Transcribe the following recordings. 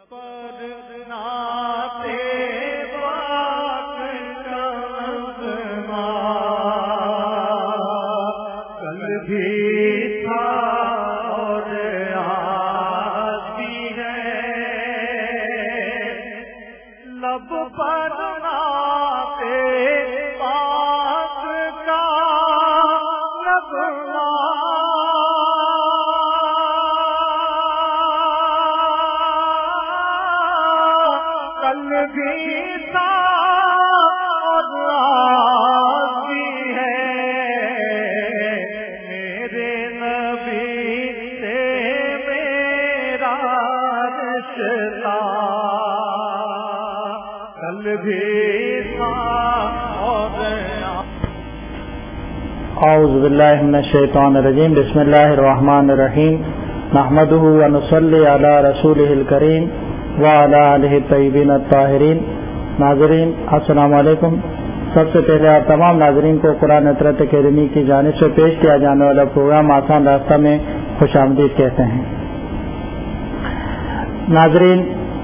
اعوذ باللہ من الشیطان الرجیم بسم اللہ الرحمن الرحیم نحمدہ ونصلی علی رسولہ الکریم وعلی آلہ الطیبین الطاہرین۔ ناظرین السلام علیکم۔ سب سے پہلے آپ تمام ناظرین کو قرآن عطرت اکیڈمی کی جانب سے پیش کیا جانے والا پروگرام آسان راستہ میں خوش آمدید کہتے ہیں۔ ناظرین،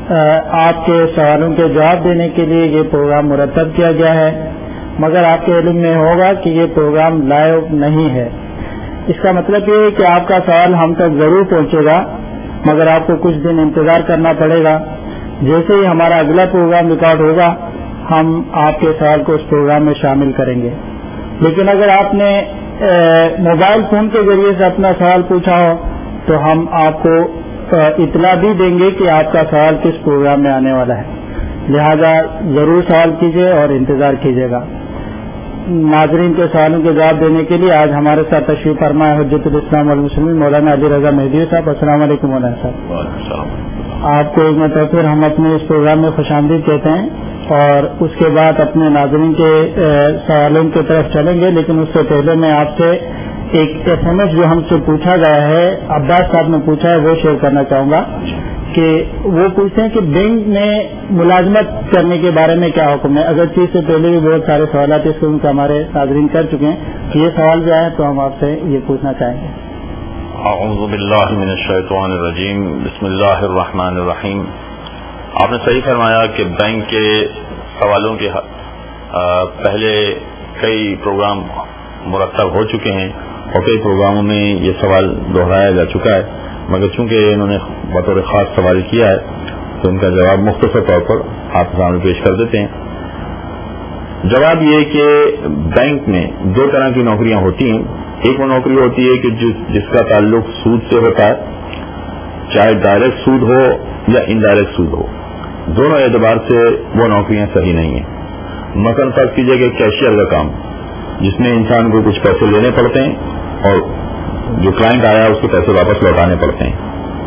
آپ کے سوالوں کے جواب دینے کے لیے یہ پروگرام مرتب کیا گیا ہے، مگر آپ کے علم میں ہوگا کہ یہ پروگرام لائیو نہیں ہے۔ اس کا مطلب یہ ہے کہ آپ کا سوال ہم تک ضرور پہنچے گا، مگر آپ کو کچھ دن انتظار کرنا پڑے گا۔ جیسے ہی ہمارا اگلا پروگرام ریکارڈ ہوگا ہم آپ کے سوال کو اس پروگرام میں شامل کریں گے۔ لیکن اگر آپ نے موبائل فون کے ذریعے سے اپنا سوال پوچھا ہو تو ہم آپ کو اطلاع بھی دیں گے کہ آپ کا سوال کس پروگرام میں آنے والا ہے، لہذا ضرور سوال کیجیے اور انتظار کیجیے گا۔ ناظرین کے سوالوں کے جواب دینے کے لیے آج ہمارے ساتھ تشریف فرما ہے حجت الاسلام والمسلمین مولانا علی رضا مہدی صاحب۔ السلام علیکم مولانا صاحب۔ آپ کو ایک مرتبہ پھر ہم اپنے اس پروگرام میں خوش آمدید کہتے ہیں اور اس کے بعد اپنے ناظرین کے سوالوں کی طرف چلیں گے، لیکن اس سے پہلے میں آپ سے ایک SMS جو ہم سے پوچھا گیا ہے، عباس صاحب نے پوچھا ہے، وہ شیئر کرنا چاہوں گا کہ وہ پوچھتے ہیں کہ بینک میں ملازمت کرنے کے بارے میں کیا حکم ہے۔ اگر چیز سے پہلے بھی بہت سارے سوالات اس کے ہمارے ناظرین کر چکے ہیں کہ یہ سوال جو ہے تو ہم آپ سے یہ پوچھنا چاہیں گے۔ اعوذ باللہ من الشیطان الرجیم بسم اللہ الرحمن الرحیم۔ آپ نے صحیح فرمایا کہ بینک کے سوالوں کے پہلے کئی پروگرام مرتب ہو چکے ہیں اور کئی پروگراموں میں یہ سوال دہرایا جا چکا ہے، مگر چونکہ انہوں نے بطور خاص سوال کیا ہے تو ان کا جواب مختصر طور پر آپ کے سامنے پیش کر دیتے ہیں۔ جواب یہ کہ بینک میں دو طرح کی نوکریاں ہوتی ہیں۔ ایک وہ نوکری ہوتی ہے کہ جس کا تعلق سود سے ہوتا ہے، چاہے ڈائریکٹ سود ہو یا انڈائریکٹ سود ہو، دونوں اعتبار سے وہ نوکریاں صحیح نہیں ہیں۔ مثلا فرض کیجیے کہ کیشیئر کا کام جس میں انسان کو کچھ پیسے لینے پڑتے ہیں اور جو کلائنٹ آیا اس کے پیسے واپس لوٹانے پڑتے ہیں،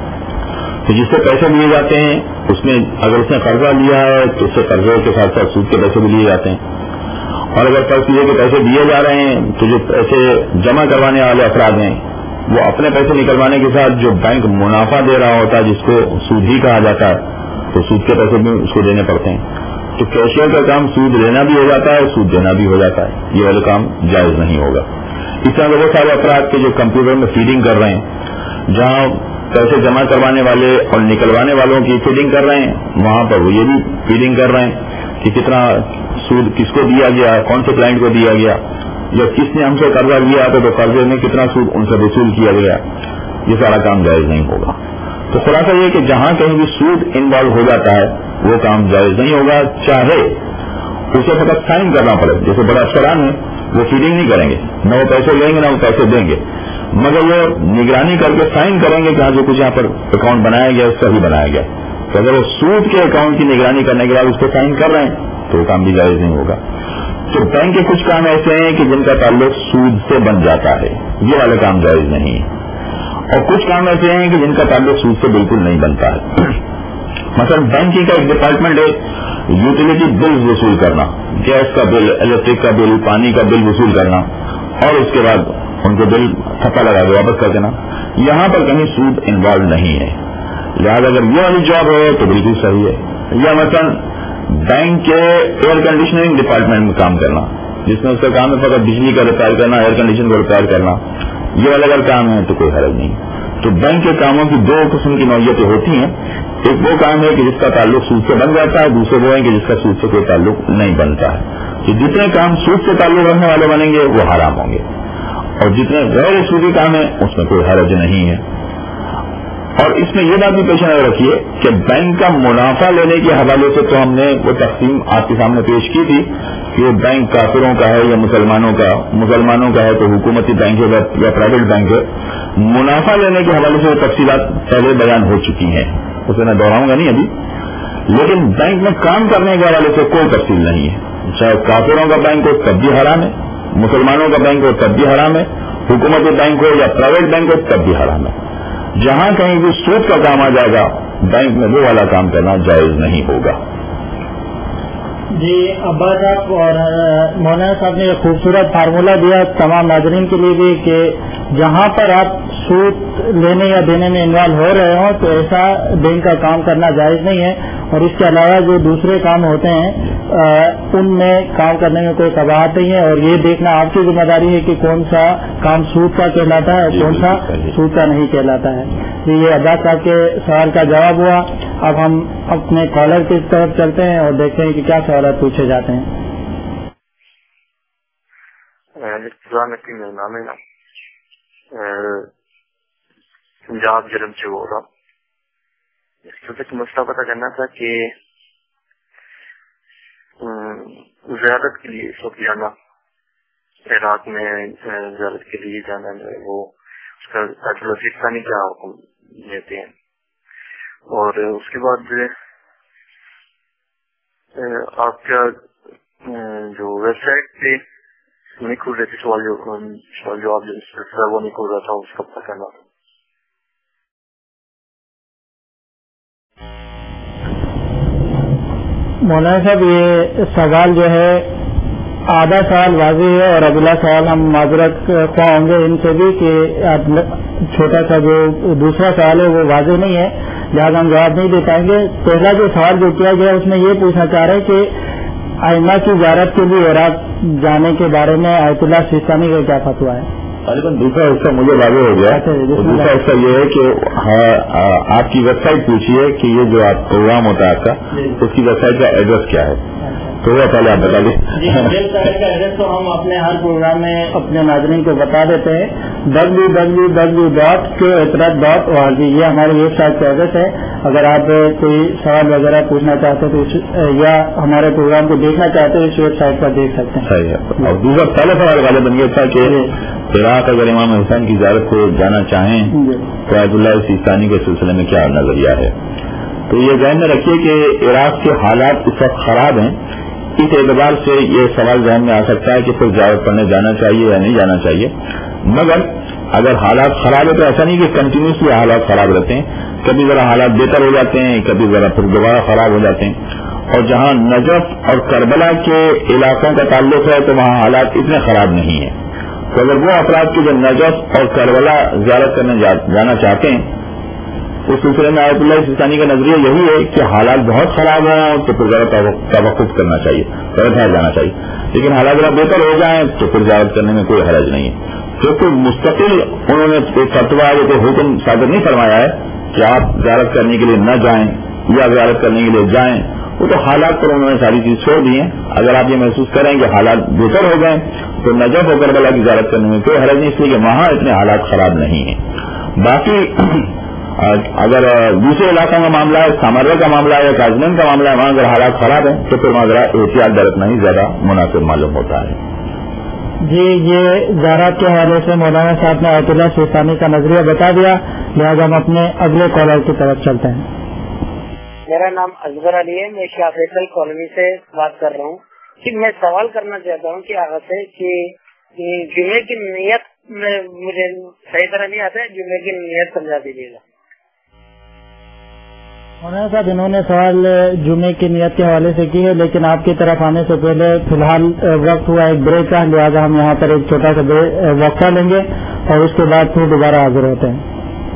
تو جس سے پیسے لیے جاتے ہیں اس میں اگر اس نے قرضہ لیا ہے تو اس سے قرضے کے ساتھ ساتھ سود کے پیسے بھی لیے جاتے ہیں، اور اگر فرض کیجیے کہ پیسے دیے جا رہے ہیں تو جو پیسے جمع کروانے والے افراد ہیں وہ اپنے پیسے نکلوانے کے ساتھ جو بینک منافع دے رہا ہوتا ہے جس کو سود ہی کہا جاتا ہے تو سود کے پیسے بھی اس کو دینے پڑتے ہیں۔ تو کیشیئر کا کام سود لینا بھی ہو جاتا ہے، سود دینا بھی ہو جاتا ہے، یہ والا کام جائز نہیں ہوگا۔ اس طرح کے بہت سارے افراد کے جو کمپیوٹر میں فیڈنگ کر رہے ہیں، جہاں پیسے جمع کروانے والے اور نکلوانے والوں کی فیڈنگ کر رہے ہیں، وہاں پر وہ یہ بھی فیڈنگ کر رہے ہیں کہ کتنا سود کس کو دیا گیا، کون سے کلائنٹ کو دیا گیا، یا کس نے ہم سے قرضہ لیا تھا تو قرضے میں کتنا سود ان سے وصول کیا گیا، یہ سارا کام جائز نہیں ہوگا۔ تو خلاصہ یہ کہ جہاں کہیں بھی سود انوالو ہو جاتا ہے وہ کام جائز نہیں ہوگا، چاہے اسے فقط سائن کرنا پڑے۔ جیسے بڑے افسران ہیں وہ فیڈنگ نہیں کریں گے، نہ وہ پیسے لیں گے نہ وہ پیسے دیں گے، مگر وہ نگرانی کر کے سائن کریں گے کہ ہاں جو کچھ یہاں پر اکاؤنٹ بنایا گیا اس صحیح بنایا گیا۔ تو اگر وہ سود کے اکاؤنٹ کی نگرانی کرنے کے بعد اس پہ سائن کر رہے ہیں تو وہ کام بھی جائز نہیں ہوگا۔ تو بینک کے کچھ کام ایسے ہیں کہ جن کا تعلق سود سے بن جاتا ہے، یہ والا کام جائز نہیں ہے، اور کچھ کام ایسے ہیں کہ جن کا تعلق سود سے بالکل نہیں بنتا ہے۔ مثلا بینکنگ کا ایک ڈپارٹمنٹ ہے یوٹیلیٹی بل وصول کرنا، گیس کا بل، الیکٹرک کا بل، پانی کا بل وصول کرنا، اور اس کے بعد ان کو بل تھپا لگا کے واپس کر دینا۔ یہاں پر کہیں سود انوالو نہیں ہے، لہٰذا اگر یہ والی جاب ہے تو بالکل صحیح ہے۔ یا مثلا بینک کے ایئر کنڈیشننگ ڈپارٹمنٹ میں کام کرنا، جس میں اس کا کام ہے فقط بجلی کا ریپیئر کرنا، ایئر کنڈیشن کو ریپیئر کرنا، یہ والا اگر کام ہے تو کوئی حرج نہیں۔ تو بینک کے کاموں کی دو قسم کی نوعیتیں ہوتی ہیں. ایک وہ کام ہے کہ جس کا تعلق سود سے بن جاتا ہے, دوسرے وہ ہے کہ جس کا سود سے کوئی تعلق نہیں بنتا ہے. تو جتنے کام سود سے تعلق رکھنے والے بنیں گے وہ حرام ہوں گے, اور جتنے غیر سودی کام ہیں اس میں کوئی حرج نہیں ہے. اور اس میں یہ بات بھی پیش نظر رکھیے کہ بینک کا منافع لینے کے حوالے سے تو ہم نے وہ تقسیم آپ کے سامنے پیش کی تھی کہ بینک کافروں کا ہے یا مسلمانوں کا ہے تو حکومتی بینک ہے یا پرائیویٹ بینک ہے. منافع لینے کے حوالے سے وہ تفصیلات پہلے بیان ہو چکی ہیں, اسے میں دہراؤں گا نہیں ابھی. لیکن بینک میں کام کرنے کے حوالے سے کوئی تفصیل نہیں ہے. چاہے کافروں کا بینک ہو تب بھی حرام ہے, مسلمانوں کا بینک ہو تب بھی حرام ہے, حکومتی بینک ہو یا پرائیویٹ بینک ہو تب بھی حرام ہے. جہاں کہیں بھی سود کا کام آ جائے گا بینک میں وہ والا کام کرنا جائز نہیں ہوگا. جی عباس صاحب اور مولانا صاحب نے ایک خوبصورت فارمولہ دیا تمام ناظرین کے لیے بھی کہ جہاں پر آپ سود لینے یا دینے میں انوالو ہو رہے ہوں تو ایسا بینک کا کام کرنا جائز نہیں ہے, اور اس کے علاوہ جو دوسرے کام ہوتے ہیں ان میں کام کرنے میں کوئی قباحت نہیں ہے, اور یہ دیکھنا آپ کی ذمہ داری ہے کہ کون سا کام سود کا کہلاتا ہے اور کون سا سود کا نہیں کہلاتا ہے. یہ عباس صاحب کے سوال کا جواب ہوا. اب ہم اپنے کالر کی طرف چلتے ہیں اور دیکھتے ہیں کہ کیا سوالات پوچھے جاتے ہیں. پنجاب جرم سے ہو رہا, اس کا مسئلہ پتہ کرنا تھا کہ زیارت کے لیے اس وقت جانا, عراق میں زیارت کے لیے جانا ہے, وہ اس کا پاکستانی کیا حکم دیتے ہیں, اور اس کے بعد آپ کا جو ویب سائٹ پہ نہیں کھل رہے تھے سوال جواب وہ نہیں کھل رہا تھا, اس کا پتہ کرنا تھا. مولانا صاحب یہ سوال جو ہے آدھا سوال واضح ہے اور اگلا سوال ہم معذرت خواہ ہوں گے ان سے بھی کہ چھوٹا سا جو دوسرا سوال ہے وہ واضح نہیں ہے, لہٰذا ہم جواب نہیں دے پائیں گے. پہلا جو سوال جو کیا گیا اس میں یہ پوچھنا چاہ رہے کہ ائمہ کی زیارت کے لیے عراق جانے کے بارے میں آیت اللہ سیستانی کا کیا فتویٰ ہے. غالباً دوسرا حصہ مجھے واضح ہو گیا. دوسرا حصہ یہ ہے کہ آپ کی ویب سائٹ پوچھیے کہ یہ جو آپ پروگرام ہوتا ہے آپ کا اس کی ویب سائٹ کا ایڈریس کیا ہے, تو وہ پہلے آپ بتا دیں. ویب سائٹ کا ایڈریس تو ہم اپنے ہر پروگرام میں اپنے ناظرین کو بتا دیتے ہیں, www.qatraq.org یہ ہماری ویب سائٹ کا ایڈریس ہے. اگر آپ کوئی سوال وغیرہ پوچھنا چاہتے تو یا ہمارے پروگرام کو دیکھنا چاہتے تو اس ویب سائٹ پر دیکھ سکتے ہیں. صحیح ہے. اور دوسرا پہلا سوال غالباً یہ تھا کہ عراق اگر امام حسین کی زیارت کو جانا چاہیں تو آیت اللہ سیستانی کے سلسلے میں کیا نظریہ ہے. تو یہ ذہن میں رکھیے کہ عراق کے حالات اس وقت خراب ہیں, اس اعتبار سے یہ سوال ذہن میں آ سکتا ہے کہ پھر زیارت پڑھنے جانا چاہیے یا نہیں جانا چاہیے. مگر اگر حالات خراب ہے تو ایسا نہیں کہ کنٹینیوسلی حالات خراب رہتے ہیں, کبھی ذرا حالات بہتر ہو جاتے ہیں, کبھی ذرا پھر دوبارہ خراب ہو جاتے ہیں. اور جہاں نجف اور کربلا کے علاقوں کا تعلق ہے تو وہاں حالات اتنے خراب نہیں ہیں. تو اگر وہ افراد کے جو نجف اور کربلا زیارت کرنے جانا چاہتے ہیں اس سلسلے میں آیت اللہ سیستانی کا نظریہ یہی ہے کہ حالات بہت خراب ہوں تو پھر ذرا توقف کرنا چاہیے, ذرا ٹھہر جانا چاہیے. لیکن حالات ذرا بہتر ہو جائیں تو پھر زیارت کرنے میں کوئی حرج نہیں ہے. تو کوئی مستقل انہوں نے کوئی فتویٰ یا کوئی حکم صادر نہیں فرمایا ہے کہ آپ زیارت کرنے کے لیے نہ جائیں یا زیارت کرنے کے لیے جائیں. وہ تو حالات پر انہوں نے ساری چیز چھوڑ دی ہیں. اگر آپ یہ محسوس کریں کہ حالات بہتر ہو گئے تو نجف و کربلا کی زیارت کرنے میں کوئی حرج نہیں, اس لیے کہ وہاں اتنے حالات خراب نہیں ہیں. باقی اگر دوسرے علاقوں کا معاملہ ہے, سامرا کا معاملہ ہے یا کازمین کا معاملہ ہے, وہاں اگر حالات خراب ہیں تو پھر وہاں ذرا احتیاط برتنا ہی زیادہ مناسب معلوم ہوتا ہے. جی یہ زیارت کے حوالے سے مولانا صاحب نے آیت اللہ سیستانی کا نظریہ بتا دیا, لہٰذا ہم اپنے اگلے کالر کی طرف چلتے ہیں. میرا نام اصغر علی ہے, میں شاہ فیصل کالونی سے بات کر رہا ہوں. کہ میں سوال کرنا چاہتا ہوں کہ آغاز سے کہ جمعے کی نیت مجھے صحیح طرح نہیں آتا ہے, جمعے کی نیت سمجھا دیجیے گا. مولانا صاحب انہوں نے سوال جمعے کی نیت کے حوالے سے کی ہے, لیکن آپ کی طرف آنے سے پہلے فی الحال وقت ہوا ایک بریک کا, لہٰذا ہم یہاں پر ایک چھوٹا سا وقفہ لیں گے اور اس کے بعد پھر دوبارہ حاضر ہوتے ہیں.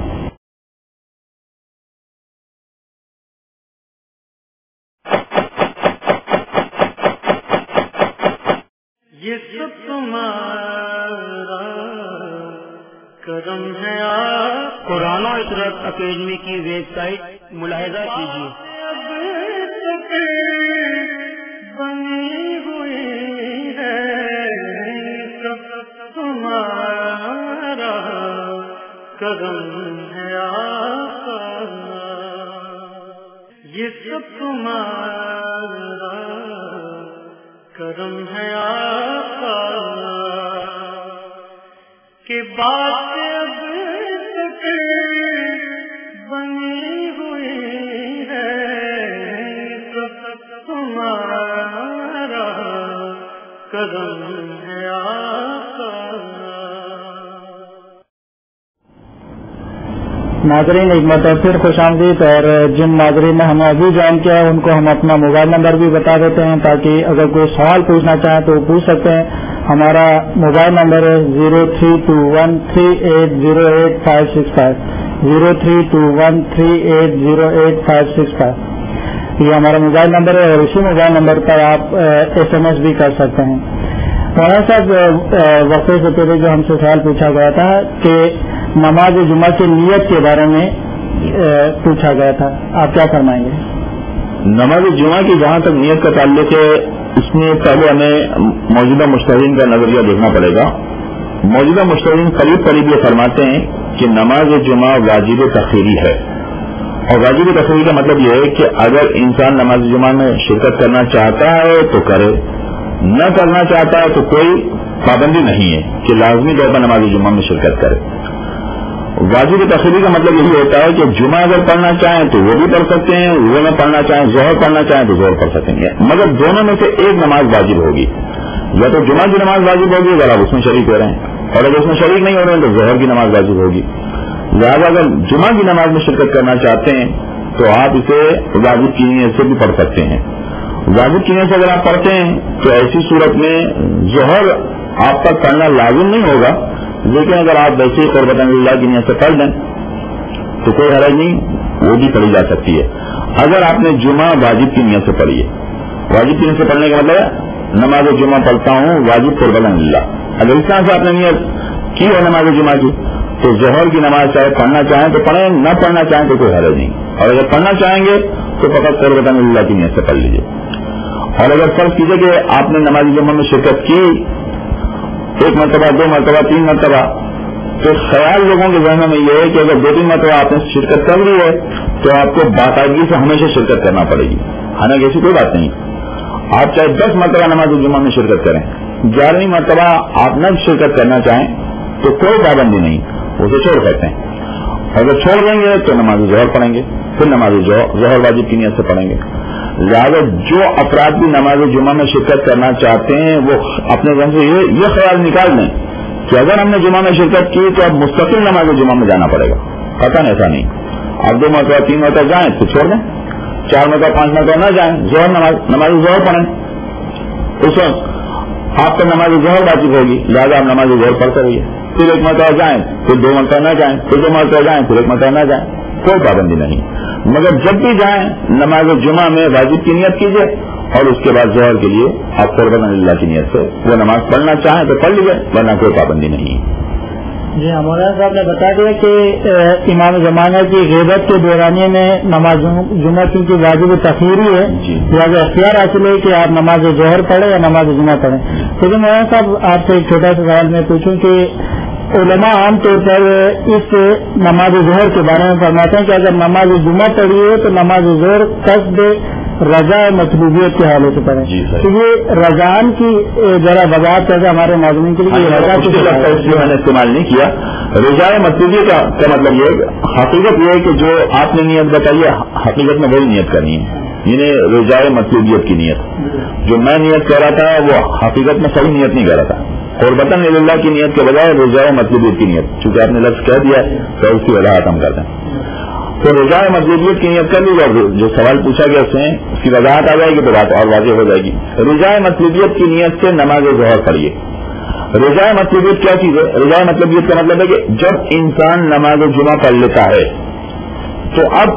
یہ سب تمہارا کرم ہے قرآن و عطرت اکیڈمی کی ویب سائٹ ملاحظہ کیجیے. بنی ہوئی ہے تمہارا کرم ہے آقا، یہ سب تمہارا کرم ہے آقا، کہ بات اب تک بنی ہوئی ہے تمہارا کرم ہے آقا. ناظرین ایک مرتبہ پھر خوش آمدید. اور جن ناظرین نے ہمیں ابھی جوائن کیا ہے ان کو ہم اپنا موبائل نمبر بھی بتا دیتے ہیں تاکہ اگر کوئی سوال پوچھنا چاہیں تو وہ پوچھ سکتے ہیں. ہمارا موبائل نمبر ہے 0321380865 0321380865. یہ ہمارا موبائل نمبر ہے اور اسی موبائل نمبر پر آپ SMS بھی کر سکتے ہیں. مولانا صاحب وقفے سے پہلے جو ہم سے سوال پوچھا گیا تھا کہ نماز جمعہ کی نیت کے بارے میں پوچھا گیا تھا، آپ کیا فرمائیں گے؟ نماز جمعہ کی جہاں تک نیت کا تعلق ہے اس میں پہلے ہمیں موجودہ مجتہدین کا نظریہ دیکھنا پڑے گا. موجودہ مجتہدین قریب یہ فرماتے ہیں کہ نماز جمعہ واجب تخیری ہے، اور واجب تخیری کا مطلب یہ ہے کہ اگر انسان نماز جمعہ میں شرکت کرنا چاہتا ہے تو کرے، نہ کرنا چاہتا ہے تو کوئی پابندی نہیں ہے کہ لازمی طور پر نماز جمعہ میں شرکت کرے. واجب تخیری کا مطلب یہی ہوتا ہے کہ جمعہ اگر پڑھنا چاہیں تو وہ بھی پڑھ سکتے ہیں، وہ نہ پڑھنا چاہیں ظہر پڑھنا چاہیں تو ظہر پڑھ سکیں گے، مگر دونوں میں سے ایک نماز واجب ہوگی. یا تو جمعہ کی نماز واجب ہوگی اگر آپ اس میں شریک ہو رہے ہیں، اور اگر اس میں شریک نہیں ہو رہے ہیں تو ظہر کی نماز واجب ہوگی. لہٰذا اگر جمعہ کی نماز میں شرکت کرنا چاہتے ہیں تو آپ اسے واجب کی نیت سے بھی پڑھ سکتے ہیں. واجب کی نیت سے اگر آپ پڑھتے ہیں تو ایسی صورت میں ظہر آپ پر پڑھنا لازم نہیں ہوگا، لیکن اگر آپ ویسے قربت اللہ کی نیت سے پڑھ لیں تو کوئی حرج نہیں، وہ بھی پڑھی جا سکتی ہے. اگر آپ نے جمعہ واجب کی نیت سے پڑھی ہے، واجب کی نیت سے پڑھنے کا مطلب ہے نماز جمعہ پڑھتا ہوں واجب قربت اللہ، اگر اس طرح سے آپ نے نیت کی ہے نماز جمعہ کی تو ظہر کی نماز چاہے پڑھنا چاہیں تو پڑھیں، نہ پڑھنا چاہیں تو کوئی حرج نہیں. اور اگر پڑھنا چاہیں گے تو فقط قربت اللہ کی نیت سے پڑھ لیجیے. اور اگر فرض کیجیے کہ آپ نے نماز جمعہ میں شرکت کی 1 مرتبہ 2 مرتبہ 3 مرتبہ، تو خیال لوگوں کے ذہنوں میں یہ ہے کہ اگر 2-3 مرتبہ آپ نے شرکت کر لی ہے تو آپ کو باقاعدگی سے ہمیشہ شرکت کرنا پڑے گی. حالانکہ ایسی کوئی بات نہیں. آپ چاہے 10 مرتبہ نماز جمعہ میں شرکت کریں، 11ویں مرتبہ آپ نہ شرکت کرنا چاہیں تو کوئی پابندی نہیں، اسے چھوڑ سکتے ہیں. اگر چھوڑ دیں گے تو نماز ظہر پڑھیں گے، پھر نماز ظہر واجب کی نیت سے پڑھیں گے. لہٰذا جو افراد بھی نماز جمعہ میں شرکت کرنا چاہتے ہیں وہ اپنے ذہن سے یہ خیال نکال دیں کہ اگر ہم نے جمعہ میں شرکت کی تو اب مستقل نماز جمعہ میں جانا پڑے گا. قطعاً ایسا نہیں. آپ 2 مرتبہ 3 مرتبہ جائیں تو چھوڑ دیں، 4 مرتبہ 5 مرتبہ نہ جائیں، ظہر نماز ظہر پڑھیں. اس وقت آپ پر نماز ظہر واجب ہوگی، لہٰذا آپ نماز ظہر پڑھتے رہیے. پھر 1 مرتبہ جائیں، پھر 2 مرتبہ نہ جائیں، پھر 2 مرتبہ جائیں، پھر 1 مرتبہ نہ جائیں، کوئی پابندی نہیں. مگر جب بھی جائیں نماز جمعہ میں واجب کی نیت کیجیے اور اس کے بعد ظہر کے لیے آپ قربت اللہ کی نیت سے وہ نماز پڑھنا چاہیں تو پڑھ لیجیے، ورنہ کوئی پابندی نہیں ہے. جی ہاں، مولانا صاحب نے بتا دیا کہ امام زمانہ کی غیبت کے دورانیے میں نماز جمعہ کی واجب تخیری ہے، لہٰذا اختیار حاصل ہے کہ آپ نماز ظہر پڑھیں یا نماز جمعہ پڑھیں. لیکن مولانا صاحب آپ سے ایک چھوٹا سا سوال میں پوچھوں کہ علماء عام طور پر اس نماز ظہر کے بارے میں فرماتے ہیں کہ اگر نماز جمعہ پڑھی ہے تو نماز ظہر قصد رضا مطلوبیت کے حوالے سے پڑھیں. تو یہ رضان کی ذرا وضاحت کیسے ہمارے ناظرین کے لیے میں نے استعمال نہیں کیا. رضا مطلوبیت کا مطلب یہ حقیقت یہ ہے کہ جو آپ نے نیت بتائی ہے حقیقت میں وہی نیت کرنی ہے، یعنی رضا مطلوبیت کی نیت. جو میں نیت کہہ رہا تھا وہ حقیقت میں صحیح نیت نہیں کہہ رہا تھا، قربتاً اللہ کی نیت کے بجائے رضا مطلوبیت کی نیت، چونکہ آپ نے لفظ کہہ دیا تو اس کی وضاحت ہم کرتے ہیں. تو رضا مطلوبیت کی نیت کر لیجیے، جو سوال پوچھا گیا اس میں اس کی وضاحت آ جائے گی تو بات اور واضح ہو جائے گی. رضا مطلوبیت کی نیت سے نماز ظہر پڑھیے. رضا مطلوبیت کیا چیز ہے؟ رضا مطلوبیت کا مطلب ہے کہ جب انسان نماز جمعہ پڑھ لیتا ہے تو اب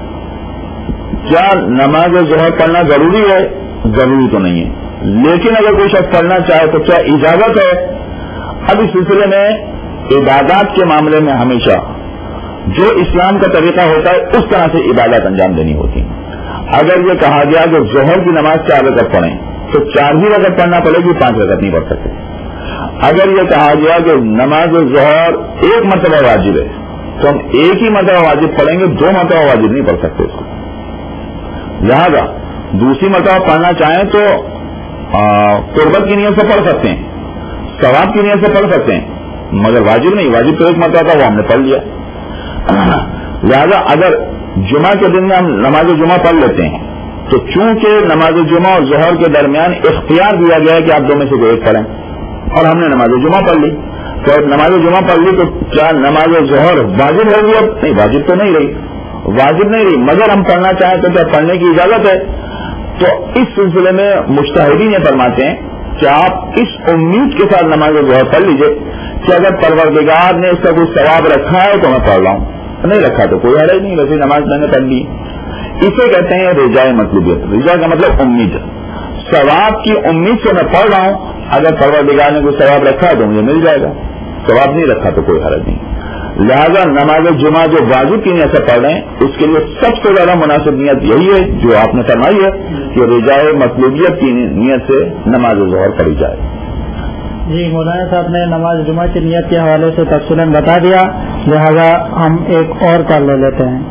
کیا نماز ظہر پڑھنا ضروری ہے؟ ضروری تو نہیں ہے، لیکن اگر کوئی شخص پڑھنا چاہے تو کیا اجازت ہے؟ اب اس سلسلے میں عبادات کے معاملے میں ہمیشہ جو اسلام کا طریقہ ہوتا ہے اس طرح سے عبادت انجام دینی ہوتی ہیں. اگر یہ کہا گیا کہ ظہر کی نماز 4 رکعت پڑھیں تو 4 ہی رکعت پڑھنا پڑے گی, 5 رکعت نہیں پڑھ سکتے. اگر یہ کہا گیا کہ نماز ظہر 1 مرتبہ واجب ہے تو ہم 1 ہی مرتبہ واجب پڑھیں گے, 2 مرتبہ واجب نہیں پڑھ سکتے اس کو. لہذا دوسری مرتبہ پڑھنا چاہیں تو قربت کی نیت سے پڑھ سکتے ہیں, ثواب کی نیت سے پڑھ سکتے ہیں, مگر واجب نہیں. واجب تو 1 مرتبہ تھا, وہ ہم نے پڑھ لیا. لہذا اگر جمعہ کے دن میں ہم نماز جمعہ پڑھ لیتے ہیں تو چونکہ نماز جمعہ اور ظہر کے درمیان اختیار دیا گیا ہے کہ آپ 2 میں سے کوئی ایک پڑھیں, اور ہم نے نماز جمعہ پڑھ لی, تو نماز جمعہ پڑھ لی تو کیا نماز ظہر واجب ہوگی؟ اب نہیں, واجب تو نہیں رہی, واجب نہیں رہی, مگر ہم پڑھنا چاہیں تو کیا پڑھنے کی اجازت ہے. تو اس سلسلے میں مجتہدین یہ فرماتے ہیں کہ آپ اس امید کے ساتھ نماز ظہر پڑھ لیجئے کہ اگر پروردگار نے اس کا کوئی ثواب رکھا ہے تو میں پڑھ رہا ہوں, نہیں رکھا تو کوئی حرج نہیں, ویسے نماز میں نے پڑھ لی. اسے کہتے ہیں رجائے مطلوبیت. رجا کا مطلب امید, ثواب کی امید سے میں پڑھ رہا ہوں, اگر پروردگار نے کوئی ثواب رکھا ہے تو مجھے مل جائے گا, ثواب نہیں رکھا تو کوئی حرج نہیں. لہذا نماز جمعہ جو واجب کی نیت سے پڑھ رہے ہیں اس کے لیے سب سے زیادہ مناسب نیت یہی ہے جو آپ نے فرمائی ہے کہ رجائے مطلوبیت کی نیت سے نماز ظہر پڑھی جائے. جی مولانا صاحب نے نماز جمعہ کی نیت کے حوالے سے تفصیلاً بتا دیا, لہذا ہم ایک اور کال لے لیتے ہیں.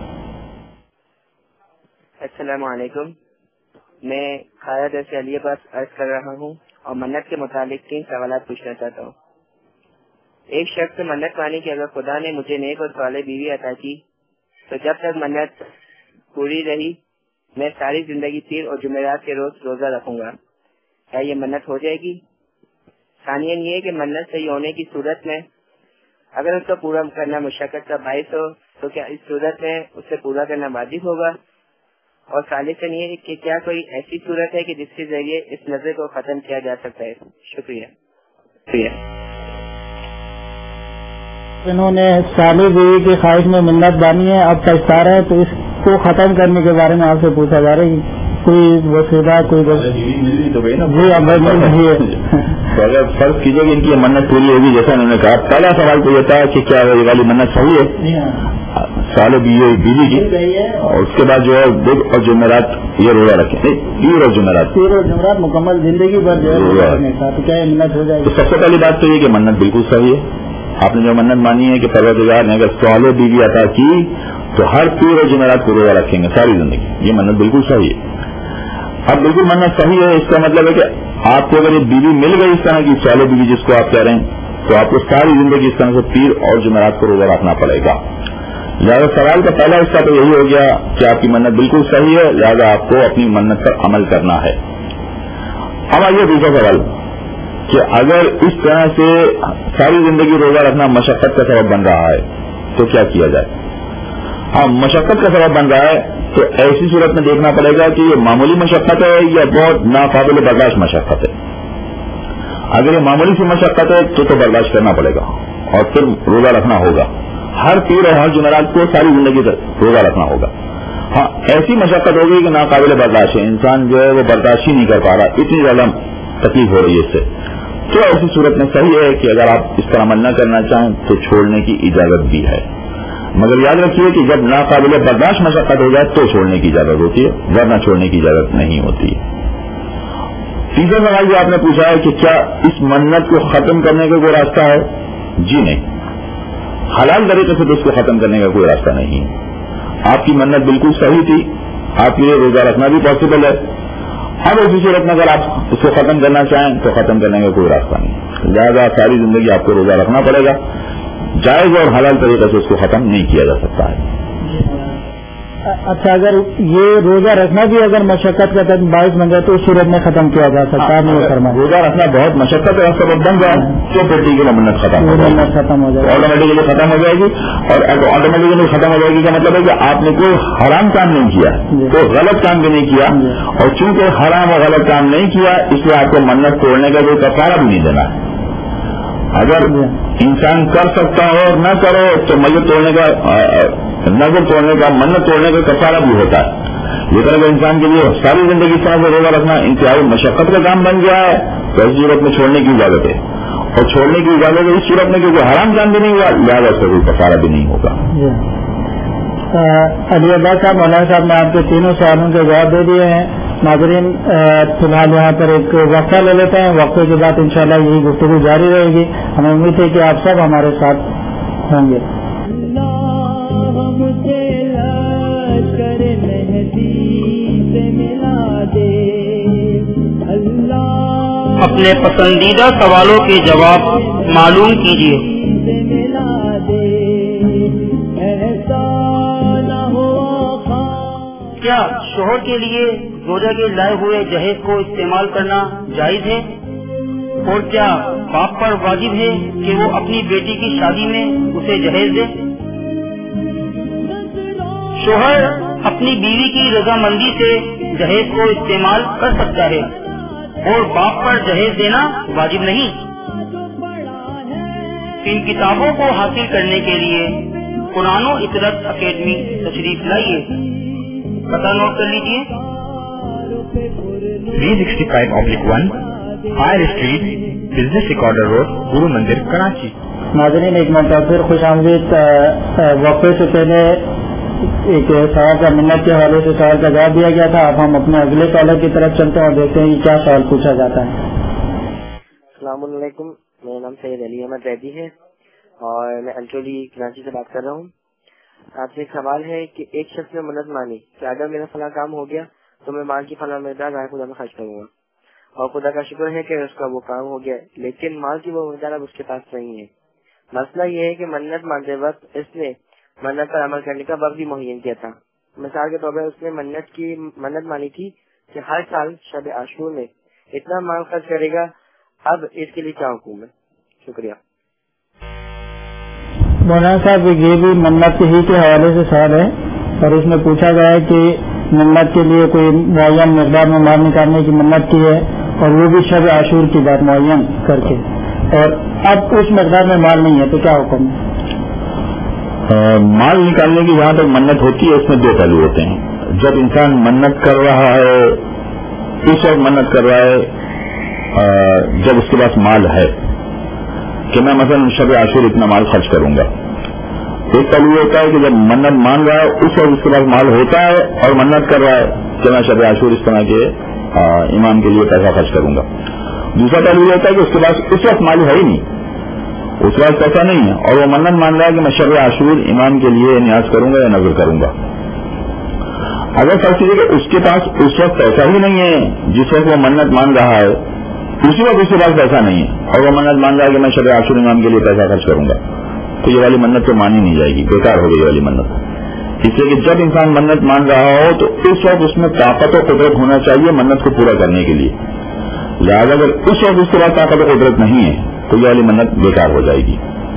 السلام علیکم, میں خالد سے علی آباد عرض کر رہا ہوں اور منت کے متعلق 3 سوالات پوچھنا چاہتا ہوں. ایک شخص سے منت مانی کہ اگر خدا نے مجھے نیک اور صالح بیوی عطا کی تو جب تک منت پوری رہی میں ساری زندگی پیر اور جمعرات کے روز روزہ رکھوں گا, کیا یہ منت ہو جائے گی؟ ثانیاً یہ کہ منت صحیح ہونے کی صورت میں اگر اس کو پورا کرنا مشقت کا باعث ہو تو کیا اس صورت میں اسے پورا کرنا واجب ہوگا؟ اور ثالثاً یہ کہ کیا کوئی ایسی صورت ہے کہ جس کے ذریعے اس نظر کو ختم کیا جا سکتا ہے؟ شکریہ. انہوں نے صالح بیوی کی خواہش میں منت بانی ہے, اب پچھتا رہے, تو اس کو ختم کرنے کے بارے میں آپ سے پوچھا جا رہا ہے کوئی وسیلہ کوئی جی اب تو اگر فرض کیجیے کہ ان کی منت پوری ہوگی جیسا انہوں نے کہا. پہلا سوال تو یہ تھا کہ کیا یہ والی منت صحیح ہے صالح بیوی کی, اور اس کے بعد جو ہے بدھ اور جمعرات یہ روزہ رکھیں, پیر اور جمعرات مکمل زندگی بھر جو ہے تو کیا یہ منت ہو جائے گی؟ تو سب سے پہلی بات تو یہ کہ منت بالکل صحیح ہے. آپ نے جو منت مانی ہے کہ پروردگار نے اگر صالح بیوی عطا کی تو ہر پیر اور جمعرات کو روزہ رکھیں گے ساری زندگی, یہ منت بالکل صحیح ہے. اب بالکل منت صحیح ہے, اس کا مطلب ہے کہ آپ کو اگر یہ بیوی مل گئی اس طرح کی صالح بیوی جس کو آپ کہہ رہے ہیں تو آپ کو ساری زندگی اس طرح سے پیر اور جمعرات کو روزہ رکھنا پڑے گا. لہٰذا سوال کا پہلا حصہ تو یہی ہو گیا کہ آپ کی منت بالکل صحیح ہے, لہٰذا آپ کو اپنی منت پر عمل کرنا ہے. اب آئیے دوسرا سوال کہ اگر اس طرح سے ساری زندگی روزہ رکھنا مشقت کا سبب بن رہا ہے تو کیا کیا جائے؟ ہاں, مشقت کا سبب بن رہا ہے تو ایسی صورت میں دیکھنا پڑے گا کہ یہ معمولی مشقت ہے یا بہت ناقابل برداشت مشقت ہے. اگر یہ معمولی سی مشقت ہے تو برداشت کرنا پڑے گا اور پھر روزہ رکھنا ہوگا. ہر پیر اور ہر جمعرات کو ساری زندگی روزہ رکھنا ہوگا. ہاں, ایسی مشقت ہوگی کہ ناقابل برداشت ہے, انسان جو ہے وہ برداشت ہی نہیں کر پا رہا, اتنی زیادہ تکلیف ہو رہی ہے اس سے. تو ایسی صورت میں صحیح ہے کہ اگر آپ اس پر عمل نہ کرنا چاہیں تو چھوڑنے کی اجازت بھی ہے, مگر یاد رکھیے کہ جب ناقابل برداشت مشقت ہو جائے تو چھوڑنے کی اجازت ہوتی ہے, ورنہ چھوڑنے کی اجازت نہیں ہوتی ہے. تیسرا سوال جو آپ نے پوچھا ہے کہ کیا اس منت کو ختم کرنے کا کوئی راستہ ہے؟ جی نہیں, حلال طریقے سے اس کو ختم کرنے کا کوئی راستہ نہیں ہے. آپ کی منت بالکل صحیح تھی, آپ کے لیے روزہ رکھنا بھی پاسبل ہے. اب ایسی صورت میں اگر آپ اس کو ختم کرنا چاہیں تو ختم کرنے کا کوئی راستہ نہیں, لہٰذا ساری زندگی آپ کو روزہ رکھنا پڑے گا. جائز اور حلال طریقے سے اس کو ختم نہیں کیا جا سکتا ہے. اچھا, اگر یہ روزہ رکھنا بھی اگر مشقت کا باعث بن جائے تو اس صورت میں ختم کیا جا سکتا ہے؟ روزہ رکھنا بہت مشقت کا سبب بن جائے تو پریکٹیکلی منت ختم ہو جائے گی, آٹومیٹکلی ختم ہو جائے گی. اور آٹومیٹکلی ختم ہو جائے گی کا مطلب ہے کہ آپ نے کوئی حرام کام نہیں کیا, کوئی غلط کام بھی نہیں کیا, اور چونکہ حرام اور غلط کام نہیں کیا اس لیے آپ کو منت توڑنے کا کوئی کفارہ بھی نہیں دینا ہے. اگر انسان کر سکتا ہو اور نہ کرو تو میت توڑنے کا, نظر توڑنے کا, منت توڑنے کا کفارہ بھی ہوتا ہے. لیکن اگر انسان کے لیے ساری زندگی اس طرح سے روزہ رکھنا انتہائی مشقت کا کام بن گیا ہے تو اس صورت میں چھوڑنے کی اجازت ہے. اور چھوڑنے کی اجازت اس صورت میں کیونکہ حرام کام بھی نہیں ہوا لہٰذا اس کا کوئی کفارہ بھی نہیں ہوگا. علی عباس صاحب، مولانا صاحب نے آپ کے تینوں سوالوں کے جواب دے دیے ہیں. ناظرین فی الحال یہاں پر ایک وقفہ لے لیتے ہیں. وقفے کے بعد انشاءاللہ یہی گفتگو جاری رہے گی. ہمیں امید ہے کہ آپ سب ہمارے ساتھ ہوں گے. اپنے پسندیدہ سوالوں کے جواب معلوم کیجیے. کیا شوہر کے لیے زوجہ کے لائے ہوئے جہیز کو استعمال کرنا جائز ہے؟ اور کیا باپ پر واجب ہے کہ وہ اپنی بیٹی کی شادی میں اسے جہیز دے؟ شوہر اپنی بیوی کی رضامندی سے جہیز کو استعمال کر سکتا ہے اور باپ پر جہیز دینا واجب نہیں. ان کتابوں کو حاصل کرنے کے لیے قرآن و اطرت اکیڈمی تشریف لائیے. پتہ نوٹ کر لیجیے. 365/1 fire street, business recorder road, Guru Mandir, Karachi. ناظرین، ایک منتظر خوش آمدید. وقفے سے پہلے ایک سوال کا منت کے حوالے سے سوال کا جواب دیا گیا تھا. اب ہم اپنے اگلے کالر کی طرف چلتے ہیں اور دیکھتے ہیں کہ کیا سوال پوچھا جاتا ہے. السلام علیکم، میرا نام سید علی احمد ریڈی ہے اور میں الٹولی کراچی سے بات کر رہا ہوں. آپ سے ایک سوال ہے کہ ایک شخص نے منت مانی کہ اگر میرا فلاں کام ہو گیا تو میں مال کی فلاں مقدار راہ خدا میں خرچ کروں گا، اور خدا کا شکر ہے کہ اس کا وہ کام ہو گیا، لیکن مال کی وہ مقدار اب اس کے پاس نہیں ہے. مسئلہ یہ ہے کہ منت مانتے وقت اس نے منت پر عمل کرنے کا وقت بھی مہین کیا تھا. مثال کے طور پر اس نے منت مانی تھی کہ ہر سال شب عاشور میں اتنا مال خرچ کرے گا. اب اس کے لیے کیا حکم ہے؟ شکریہ. مولانا صاحب، یہ بھی منت ہی کے حوالے سے سوال ہے اور اس میں پوچھا گیا ہے کہ منت کے لیے کوئی معین مقدار میں مال نکالنے کی منت کی ہے اور وہ بھی شب عاشور کی بات معین کر کے، اور اب اس مقدار میں مال نہیں ہے تو کیا حکم ہے؟ مال نکالنے کی جہاں تک منت ہوتی ہے اس میں دو پہلو ہوتے ہیں. جب انسان منت کر رہا ہے اس وقت منت کر رہا ہے جب اس کے پاس مال ہے کہ میں مثلا شب عاشور اتنا مال خرچ کروں گا. ایک پہلو یہ ہوتا ہے کہ جب منت مان رہا ہے اس وقت اس کے پاس مال ہوتا ہے اور منت کر رہا ہے کہ میں شب عاشور اس طرح کے امام کے لیے پیسہ خرچ کروں گا. دوسرا پہلو یہ ہوتا ہے کہ اس کے پاس اس وقت مال ہے ہی نہیں، اس وقت پیسہ نہیں ہے اور وہ منت مان رہا ہے کہ میں شب عاشور امام کے لیے نیاز کروں گا یا نظر کروں گا. اگر فرض کیجیے کہ اس کے پاس اس وقت پیسہ ہی نہیں ہے جس وقت وہ منت مان رہا ہے، اسی وقت اس کے پاس پیسہ نہیں ہے اور وہ منت مان رہا ہے کہ میں شب عاشور امام کے لیے پیسہ خرچ کروں گا، تو یہ والی منت تو مانی نہیں جائے گی، بیکار ہو گئی یہ والی منت. اس لیے کہ جب انسان منت مان رہا ہو تو اس وقت اس میں طاقت و قدرت ہونا چاہیے منت کو پورا کرنے کے لیے. لہٰذا اگر اس وقت اس کے بعد طاقت و قدرت نہیں ہے تو یہ والی منت بیکار ہو جائے گی.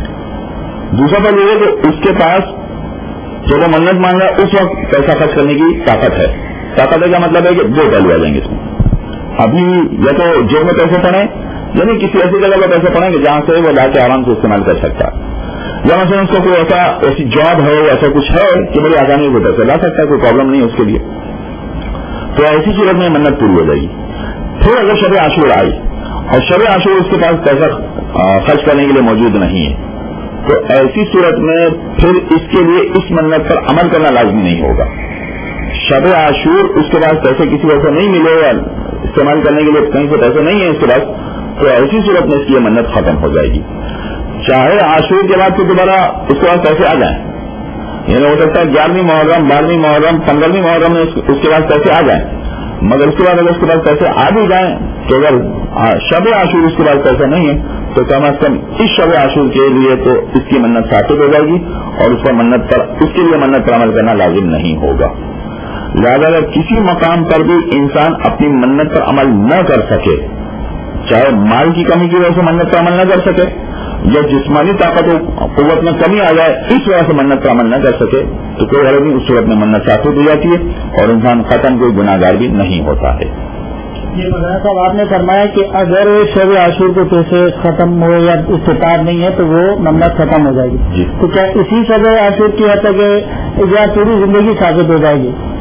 دوسرا بات یہ ہے کہ اس کے پاس جب وہ منت مان رہا ہے اس وقت پیسہ خرچ کرنے کی طاقت ہے. طاقت کا مطلب ہے کہ دو پہلو آ جائیں گے اس میں. ابھی یا تو جیب میں پیسے پڑیں، یعنی کسی ایسی جگہ پر پیسے پڑیں کہ جہاں سے وہ لا کے آرام سے استعمال کر سکتا ہے، یا مثلا اس کو کوئی ایسی جاب ہے ایسا کچھ ہے کہ بڑی آسانی سے پیسے لا سکتا ہے، کوئی پرابلم نہیں ہے اس کے لیے، تو ایسی صورت میں منت پوری ہو جائے گی. پھر اگر شب عاشور آئی اور شب عاشور اس کے پاس پیسہ خرچ کرنے کے لیے موجود نہیں ہے تو ایسی صورت میں پھر اس کے لیے اس منت پر عمل کرنا لازمی نہیں ہوگا. شب عاشور اس کے پاس پیسے کسی وجہ سے نہیں ملے گا، استعمال کرنے کے لیے کہیں سے پیسے نہیں ہیں اس کے پاس، تو ایسی صورت میں اس کی منت ختم ہو جائے گی. چاہے عاشور کے بعد پھر دوبارہ اس کے پاس پیسے آ جائیں، یعنی ہو سکتا ہے 11ویں محرم 12ویں محرم 15ویں محرم میں اس کے پاس پیسے آ جائیں، مگر اس کے بعد اگر اس کے پاس پیسے آ بھی جائیں تو اگر شب عاشور اس کے پاس پیسہ نہیں ہے تو کم از کم اس شب عاشور کے لیے تو اس کی منت ثابت ہو جائے گی اور اس کے لیے منت پر عمل کرنا لازم نہیں ہوگا. لہٰذا اگر کسی مقام پر بھی انسان اپنی منت پر عمل نہ کر سکے، چاہے مال کی کمی کی وجہ سے منت پر عمل نہ کر سکے یا جسمانی طاقت و قوت میں کمی آ جائے اس وجہ سے منت پر عمل نہ کر سکے تو کوئی غرض نہیں، اس صورت میں منت ثابت ہو جاتی ہے اور انسان قطعاً کوئی گناہگار بھی نہیں ہوتا ہے. جی مولانا صاحب، آپ نے فرمایا کہ اگر شب عاشور کے پیسے ختم ہو یا استطاعت نہیں ہے تو وہ منت ختم ہو جائے گی. جی. تو کیا اسی شب عاشور کی حد تک یا پوری زندگی ثابت ہو جائے گی؟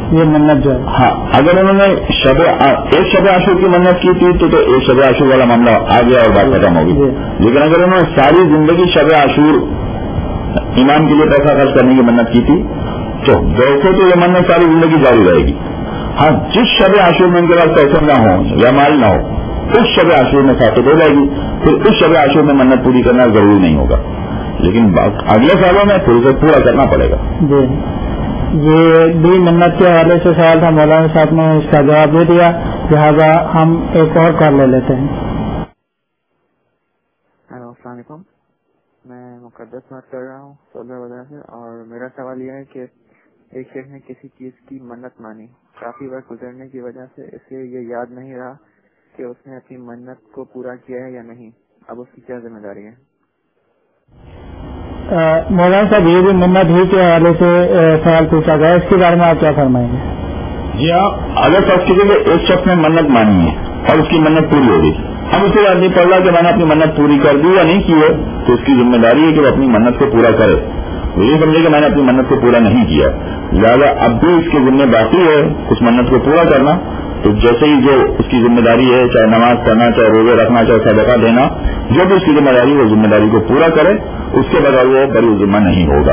یہ منت جو ہے. ہاں اگر انہوں نے ایک شب عاشور کی منت کی تھی تو ایک شب عاشور والا معاملہ آ گیا اور بات ختم ہوگی. لیکن اگر انہوں نے ساری زندگی شب عاشور ایمان کے لیے پیسہ خرچ کرنے کی منت کی تھی تو ویسے تو یہ منت ساری زندگی جاری رہے گی. ہاں جس شب عاشور میں ان کے پاس پیسے نہ ہوں یا مال نہ ہو اس شب عاشور میں ثابت ہو جائے گی. پھر اس شب عاشور میں منت پوری کرنا ضروری نہیں ہوگا لیکن اگلے سالوں میں پھر اسے پورا کرنا پڑے گا. جی یہ بھی منت کے حوالے سے سوال تھا, مولانا صاحب نے اس کا جواب دے دیا, لہٰذا ہم ایک اور کال لے لیتے ہیں. ہیلو السلام علیکم, میں مقدس بات کر رہا ہوں سولر وجہ سے, اور میرا سوال یہ ہے کہ ایک شخص نے کسی چیز کی منت مانی, کافی وقت گزرنے کی وجہ سے اسے یہ یاد نہیں رہا کہ اس نے اپنی منت کو پورا کیا ہے یا نہیں, اب اس کی کیا ذمہ داری ہے؟ مولانا صاحب یہ بھی منت ہی کے حوالے سے سوال پوچھا گیا, اس کے بارے میں آپ کیا فرمائیں گے؟ جی ہاں, اگر فرض کیجیے کہ ایک شخص نے منت مانی ہے اور اس کی منت پوری ہو گئی, اب اسے یاد نہیں پڑ رہا کہ میں نے اپنی منت پوری کر دی یا نہیں کی ہے, تو اس کی ذمہ داری ہے کہ وہ اپنی منت کو پورا کرے. وہ یہ سمجھے کہ میں نے اپنی منت کو پورا نہیں کیا, لہٰذا اب بھی اس کے ذمہ باقی ہے اس منت کو پورا کرنا. تو جیسے ہی جو اس کی ذمہ داری ہے, چاہے نماز پڑھنا, چاہے روزے رکھنا, چاہے صدقہ دینا, جو بھی اس کی ذمہ داری ہے وہ ذمہ داری کو پورا کرے, اس کے بغیر وہ بری ذمہ نہیں ہوگا.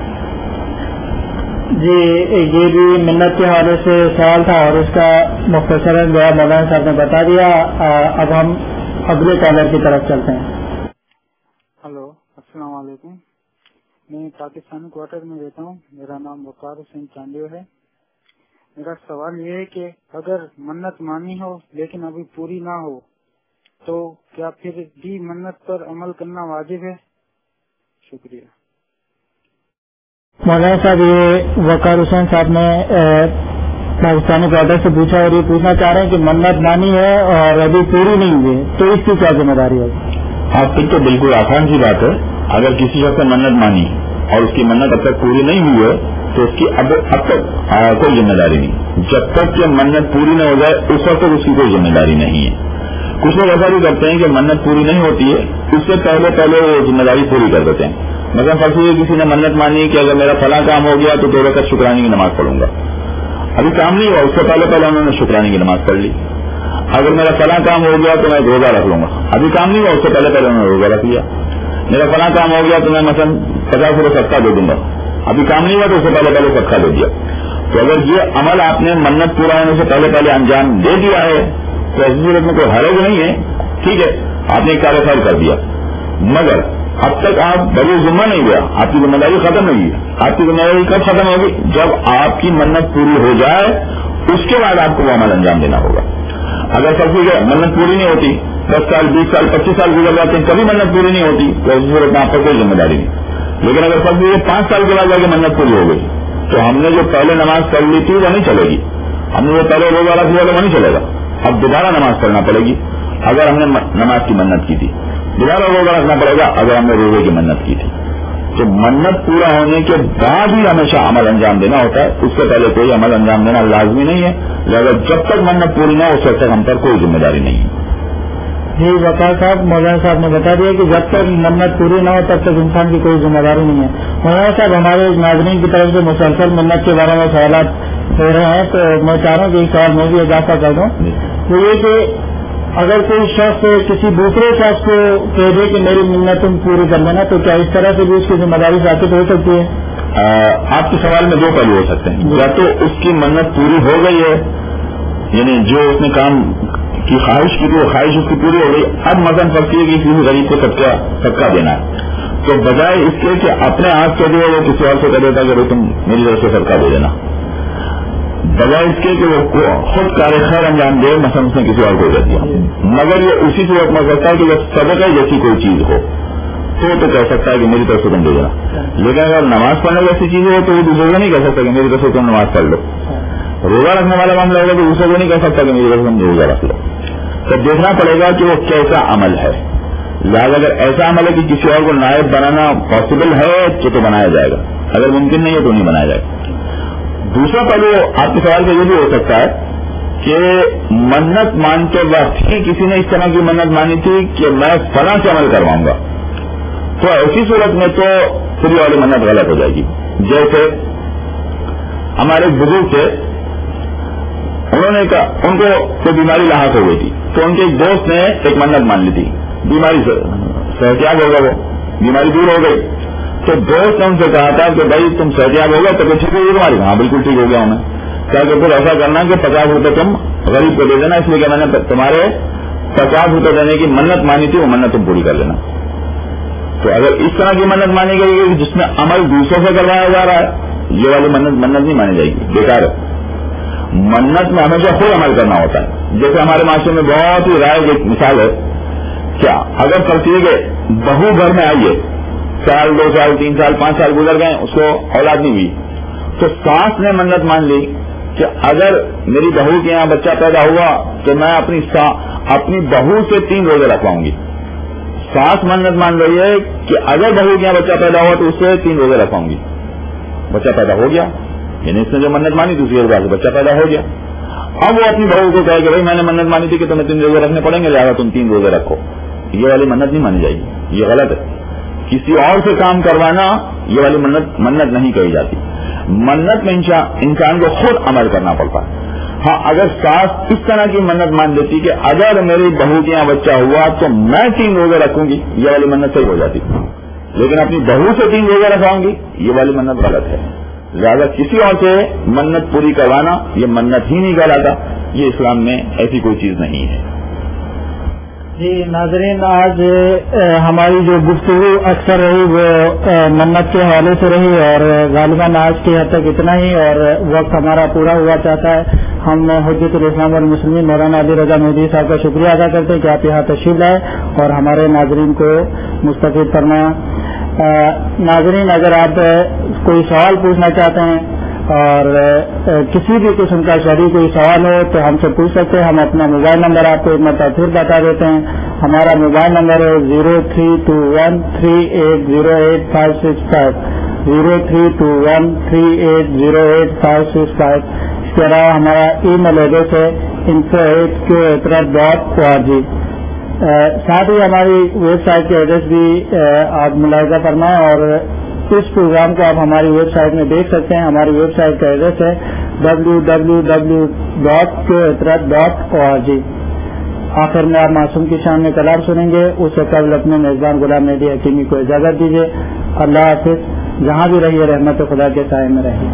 جی یہ بھی منت کے حوالے سے سوال تھا اور اس کا مختصراً جواب مولانا صاحب نے بتا دیا. اب ہم اگلے کالر کی طرف چلتے ہیں. ہلو السلام علیکم, میں پاکستانی کوارٹر میں رہتا ہوں, میرا نام وقار حسین چاندیو ہے. میرا سوال یہ ہے کہ اگر منت مانی ہو لیکن ابھی پوری نہ ہو تو کیا پھر بھی منت پر عمل کرنا واجب ہے؟ شکریہ. مولانا صاحب یہ وقار حسین صاحب نے پاکستانی کوارٹر سے پوچھا اور یہ پوچھنا چاہ رہے ہیں کہ منت مانی ہے اور ابھی پوری نہیں ہوئی ہے تو اس کی کیا ذمہ داری ہوگی؟ ہاں پھر تو بالکل آسان سی بات ہے. اگر کسی شخص نے منت مانی اور اس کی منت اب تک پوری نہیں ہوئی ہے تو اس کی اب تک کوئی ذمہ داری نہیں. جب تک کہ منت پوری نہ ہو جائے اس وقت تک اس کی کوئی ذمہ داری نہیں ہے. کچھ لوگ ایسا بھی کرتے ہیں کہ منت پوری نہیں ہوتی ہے, اس سے پہلے وہ ذمہ داری پوری کر دیتے ہیں. مثلا فرض یہ کسی نے منت مانی کہ اگر میرا فلاں کام ہو گیا تو 2 رکعت شکرانے کی نماز پڑھوں گا, ابھی کام نہیں ہوا, اس سے پہلے انہوں نے شکرانے کی نماز پڑھ لی. اگر میرا فلاں کام ہو گیا تو میں روزہ رکھ لوں گا, ابھی کام نہیں ہوا, اس سے پہلے انہوں نے روزہ رکھ لیا. میرا فلاں کام ہو گیا تو میں مثلا 50 روپے صدقہ دے دوں گا, ابھی کام نہیں ہوا تو اس سے پہلے صدقہ دے دیا. تو اگر یہ عمل آپ نے منت پورا ہونے سے پہلے انجام دے دیا ہے تو ایسی صورت میں کوئی حرج نہیں ہے, ٹھیک ہے, آپ نے ایک کار خیر کر دیا, مگر اب تک آپ بڑی ذمہ نہیں ہوا, آپ کی ذمہ داری ختم نہیں ہوئی. آپ کی ذمہ داری کب ختم ہوگی؟ جب آپ کی منت پوری ہو جائے اس کے بعد آپ کو وہ عمل انجام دینا ہوگا. اگر سب کچھ منت پوری نہیں ہوتی, 10 سال 20 سال 25 سال گزر جاتے ہیں, کبھی منت پوری نہیں ہوتی, تو ایسی صورت میں آپ پر کوئی ذمہ داری نہیں. لیکن اگر سب کچھ 5 سال کے بعد جا کے منت پوری ہو گئی تو ہم نے جو پہلے نماز پڑھ لی تھی وہ نہیں چلے گی, ہم نے جو پہلے روزہ رکھ لیا وہ نہیں چلے گا, اب دوبارہ نماز پڑھنا پڑے گی. اگر ہم نے نماز کی منت کی تھی دوبارہ روزہ رکھنا پڑے گا اگر ہم نے روزے کی منت کی تھی. تو منت پورا ہونے کے بعد ہی ہمیشہ عمل انجام دینا ہوتا ہے, اس سے پہلے کوئی عمل انجام دینا لازمی نہیں ہے. لہٰذا جب تک منت پوری نہ ہو اس وقت تک ہم پر کوئی ذمہ داری نہیں ہے. جی وقار صاحب, مولانا صاحب نے بتا دیا کہ جب تک منت پوری نہ ہو تب تک انسان کی کوئی ذمہ داری نہیں ہے. مولانا صاحب ہمارے ناظرین کی طرف سے مسلسل منت کے بارے میں سوالات ہو رہے ہیں, تو میں چاہ رہا ہوں کہ ایک سوال میں بھی اضافہ کر دوں. تو یہ کہ اگر کوئی شخص کسی دوسرے شخص کو کہہ دے کہ میری منت تم پوری کر لینا, تو کیا اس طرح سے بھی اس کی ذمہ داری ثابت ہو سکتی ہے؟ آپ کے سوال میں 2 پہلو ہو سکتے ہیں. یا تو اس کی منت پوری ہو گئی ہے, یعنی جو اس نے کام کی خواہش کی تھی وہ خواہش اس کی پوری ہو گئی, اب مثلاً فرض یہ کہ کسی غریب کو صدقہ دینا ہے, تو بجائے اس کے کہ اپنے ہاتھ سے دے وہ کسی اور سے کہہ دیتا کہ تم میری طرف سے صدقہ دے دینا, بجائے اس کے کہ وہ خود کار خیر انجام دے, مثلاً اس نے کسی اور کو دے دیا. مگر یہ اسی صورت میں کرتا ہے کہ جب صدقہ جیسی کوئی چیز ہو تو کہہ سکتا ہے کہ میری طرف سے تم دے دینا. لیکن اگر نماز پڑھنے جیسی چیز ہو تو وہ دوسرے کو نہیں کہہ سکتا کہ میری طرف سے تم نماز پڑھ لو. روزہ رکھنے والا معاملہ ہوگا تو دوسرے کو نہیں کہہ سکتا کہ میری طرف سے تم روزہ رکھ لو. تو دیکھنا پڑے گا کہ وہ کیسا عمل ہے. لہٰذا اگر ایسا عمل ہے کہ کسی اور کو نائب بنانا پاسبل ہے تو بنایا جائے گا, اگر ممکن نہیں ہے تو نہیں بنایا جائے گا. دوسرا پہلو آپ کے سوال کا یہ بھی ہو سکتا ہے کہ منت مانتے وقت ہی کسی نے اس طرح کی منت مانی تھی کہ میں فلاں سے عمل کرواؤں گا, تو ایسی صورت میں تو پوری والی منت غلط ہو جائے گی. جیسے ہمارے بزرگ تھے ان کو کوئی بیماری لاحق ہو گئی تھی تو ان کے ایک دوست نے ایک منت مان لی تھی بیماری سے صحتیاب ہوگا، وہ بیماری دور ہو گئی تو دوست نے ان سے کہا تھا کہ بھائی تم صحتیاب ہو گیا تو ٹھیک ہوگی تمہاری؟ ہاں بالکل ٹھیک ہو گیا ہوں میں. کہا کہ پھر ایسا کرنا کہ 50 روپے تم غریب کو دے دینا، اس لیے کہ میں نے تمہارے 50 روپے دینے کی منت مانی تھی، وہ منت تم پوری کر لینا. تو اگر اس طرح کی منت مانی گئی ہے جس میں عمل دوسروں سے کروایا جا رہا ہے، یہ والی منت نہیں مانی جائے گی، بیکار ہے. منت میں ہمیشہ خود عمل کرنا ہوتا ہے. جیسے ہمارے معاشرے میں بہت ہی رائج ایک مثال ہے، کیا اگر سلسلے کے بہو گھر میں آئیے، 1 2 سال 3 سال 5 سال گزر گئے، اس کو اولاد نہیں ہوئی، تو ساس نے منت مان لی کہ اگر میری بہو کے یہاں بچہ پیدا ہوا تو میں اپنی بہو سے 3 روزے رکھواؤں گی. ساس منت مان رہی ہے کہ اگر بہو کے یہاں بچہ پیدا ہوا تو اس سے 3 روزے رکھواؤں گی. بچہ پیدا ہو گیا، یعنی اس نے جو منت مانی دوسری بار سے بچہ پیدا ہو گیا. اب وہ اپنی بہو کو کہے کہ بھائی میں نے منت مانی تھی کہ تمہیں 3 روزے رکھنے پڑیں گے، لہٰذا تم 3 روزے رکھو. یہ والی منت نہیں مانی جائے گی، یہ غلط ہے. کسی اور سے کام کروانا یہ والی منت نہیں کہی جاتی. منت میں انسان کو خود عمل کرنا پڑتا ہے. ہاں اگر ساس اس طرح کی منت مان دیتی کہ اگر میری بہو کے یہاں بچہ ہوا تو میں 3 روزے رکھوں گی، یہ والی منت صحیح ہو جاتی. لیکن اپنی بہو سے 3 روزے رکھواؤں گی، یہ والی منت غلط ہے. لہٰذا کسی اور سے منت پوری کروانا یہ منت ہی نہیں کہلاتا، یہ اسلام میں ایسی کوئی چیز نہیں ہے. جی ناظرین، آج ہماری جو گفتگو اکثر رہی وہ منت کے حوالے سے رہی، اور غالباً آج کی حد تک اتنا ہی، اور وقت ہمارا پورا ہوا چاہتا ہے. ہم حجت الاسلام والمسلمین مولانا علی رضا مودودی صاحب کا شکریہ ادا کرتے ہیں کہ آپ یہاں تشریف لائے اور ہمارے ناظرین کو مستفید فرمایا. ناظرین، اگر آپ کوئی سوال پوچھنا چاہتے ہیں اور کسی بھی قسم کا شرعی کوئی سوال ہو تو ہم سے پوچھ سکتے ہیں. ہم اپنا موبائل نمبر آپ کو ایک مرتبہ پھر بتا دیتے ہیں. ہمارا موبائل نمبر ہے 0321380865 0321380865. اس کے علاوہ ہمارا ای میل ایڈریس ہے info@qatrab.org. ساتھ ہی ہماری ویب سائٹ کے ایڈریس بھی آپ ملاحظہ فرمائیں، اور اس پروگرام کو آپ ہماری ویب سائٹ میں دیکھ سکتے ہیں. ہماری ویب سائٹ کا ایڈریس ہے www.qatrab.org. آخر میں آپ معصوم کی شان میں کلام سنیں گے. اس سے قبل اپنے میزبان غلام مہدی حکیمی کو اجازت دیجیے. اللہ حافظ. جہاں بھی رہیے رحمت خدا کے سائے میں رہیے.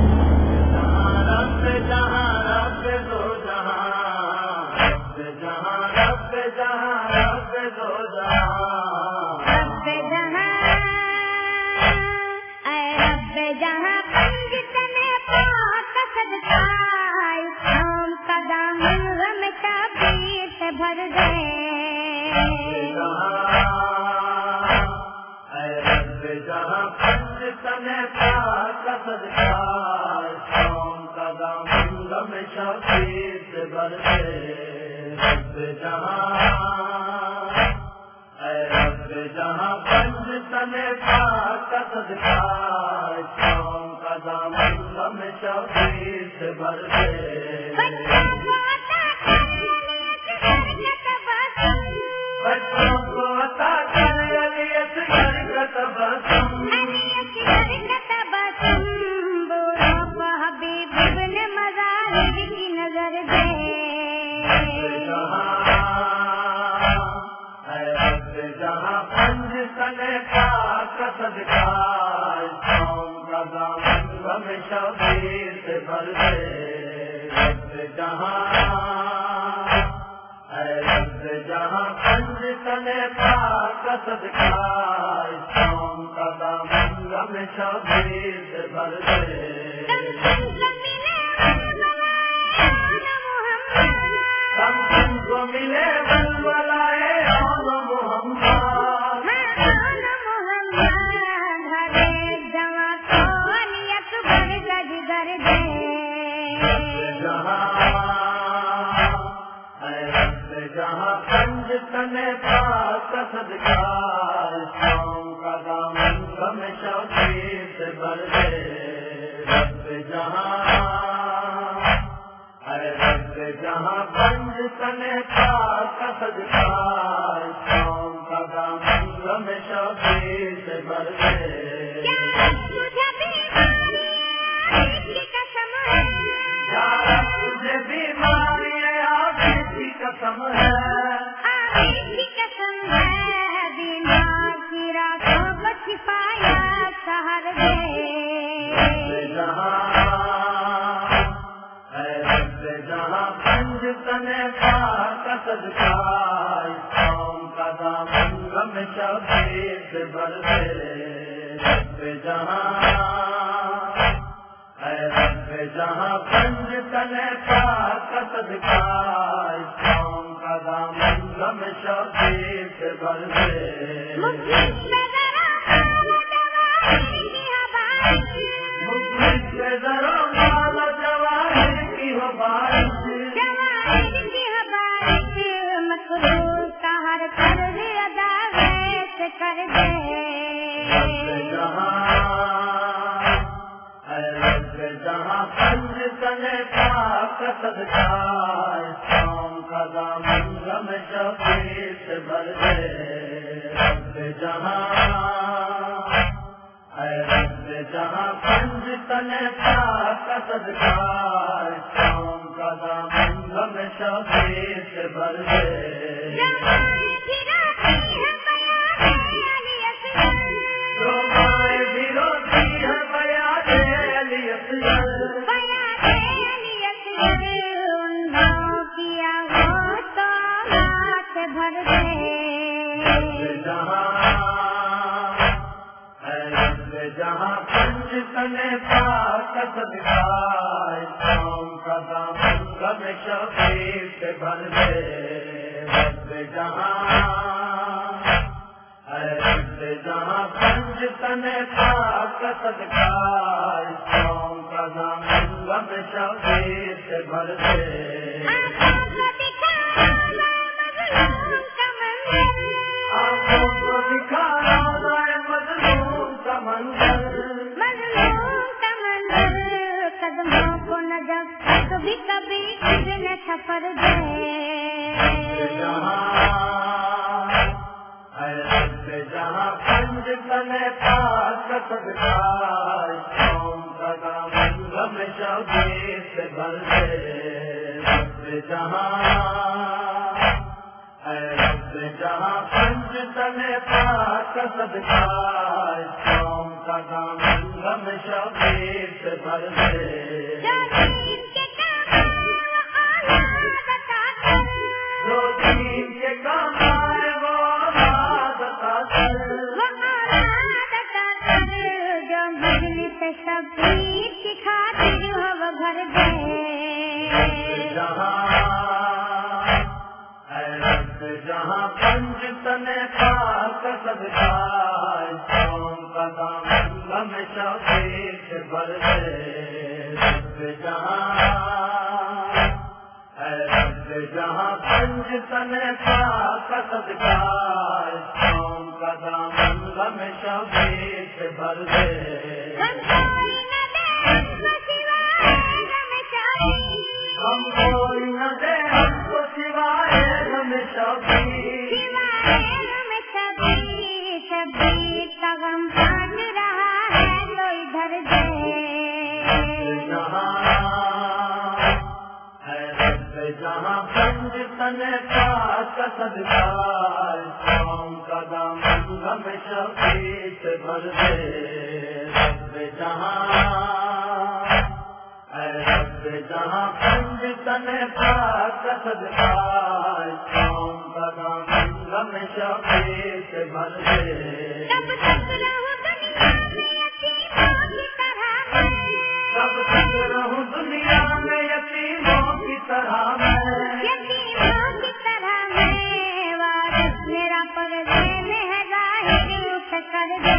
بیماری कसम है, आमिर की कसम है, बिना की रातों को छिपाया सहर गए। जहाँ पंज तने का सदका कौम का दामन गम शबीर भर दे। जहाँ पंज तने का सदका कौम का दामन गम शबीर भर दे। कर दे जहाँ पंज तने का सदका कौम का दामन गम शबीर भर दे। जहाँ पंज तने का सदका कौम का दामन गम शबीर भर दे। जहाँ पंज तने का सदका कौम का दामन गम शबीर भर दे। जहाँ पंज तने का सदका कौम का दामन गम शबीर भर दे। आँखों को दिखाना मजलूम का मंजर, कदमों को न जब कभी कभी न सफर दे। जहाँ पंज तने का सदका कौम का दामन गम शबीर भर दे। जहाँ पंज तने का सदका कौम का दामन गम शबीर भर दे। जो दीन के काम आए वो औलाद अता कर, जो मजलिस शबीर की खातिर हो वो घर दे। जहाँ पंज तने का सदका कौम का दामन गम शबीर भर दे। जहाँ पंज तने का सदका कौम का दामन गम शबीर भर दे। हम कोई न दे हमको सिवाय गम शबीर, शबीर का गम बांट रहा है तो इधर दे। जहाँ पंज तने का सदका कौम का दामन गम शबीर भर दे। जहाँ पंज तने का सदका कौम का दामन गम शबीर भर दे। तब तक रहूं दुनिया में यतीमों की तरह मैं, तब तक रहूं दुनिया में यतीमों की तरह मैं, यतीमों की तरह मैं। वारिस मेरा पर्दे में है जाहिर उठ कर दे।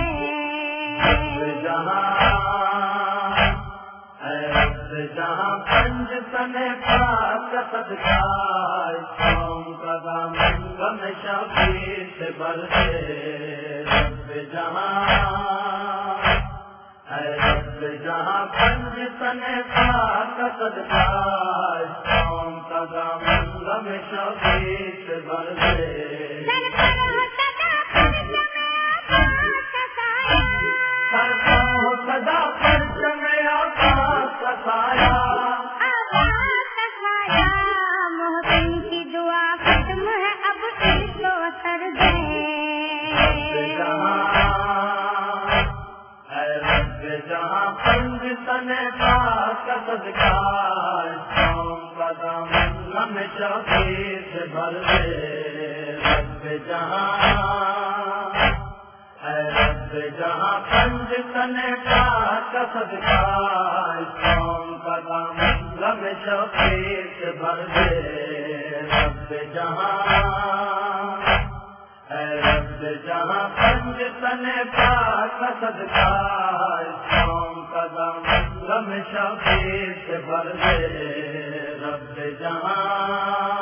जहाँ पंज तने का सदका कौम का दामन गम शबीर भर दे। जहाँ पंज तने का सदका कौम का दामन गम शबीर भर दे। सदा पंच में आकाश का साया, मोहसिन की दुआ صدقہ شام کا دامن غم شفیع سے بھر دے رب جہاں اے رب جہاں پنج تنے پاک کا صدقہ شام کا دامن غم شفیع سے بھر دے رب جہاں اے رب جہاں پنج تنے پاک کا صدقہ شام کا دامن غم شفیع سے بھر دے رب جہاں